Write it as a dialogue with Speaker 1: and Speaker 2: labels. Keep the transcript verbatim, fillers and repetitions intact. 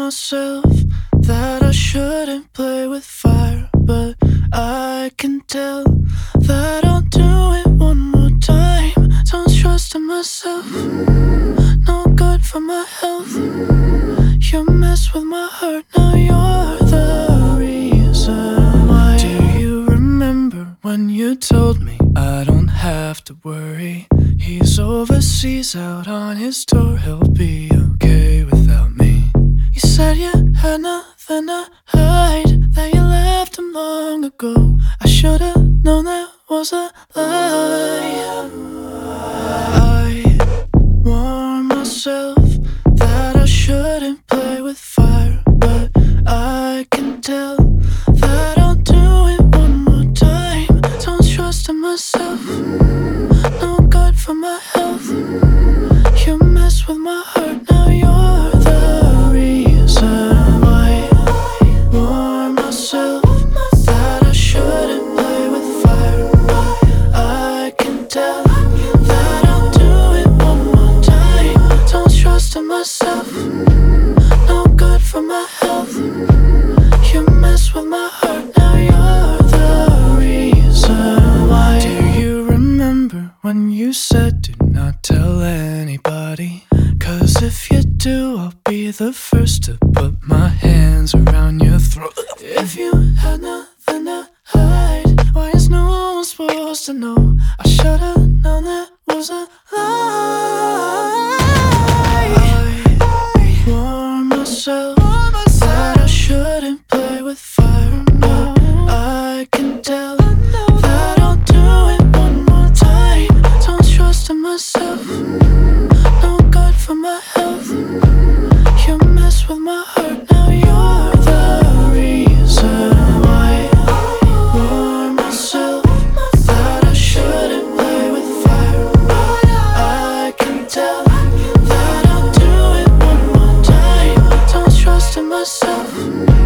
Speaker 1: myself that I shouldn't play with fire, but I can tell that I'll do it one more time. Don't trust in myself, no good for my health. You mess with my heart, now you're the reason why. Do you remember when you told me I don't have to worry? He's overseas out on his tour, he'll be okay without me. You said you had nothing to hide, that you left him long ago. I should've known that was a lie. I warned myself that I shouldn't play with fire, but I can tell that I'll do it one more time. Don't trust in myself, no good for my health. You mess with my heart, now you're the reason why. I warned myself that I shouldn't play with fire, but I can tell that I'll do it one more time. Don't trust in myself, no good for my health. You mess with my heart, now you're the reason why. Do you remember when you said do not tell anybody? Cause if you do, I'll be the first to put my hands around your throat. If you had nothing to hide, why is no one supposed to know? I should've known that was a lie. I warned myself that I shouldn't play with fire, but I can tell that I'll do it one more time. Don't trust in myself, no good for my health. You mess with my heart, now you're the reason why. I warned myself that I shouldn't play with fire, but I can tell that I'll do it one more time. Don't trust in myself.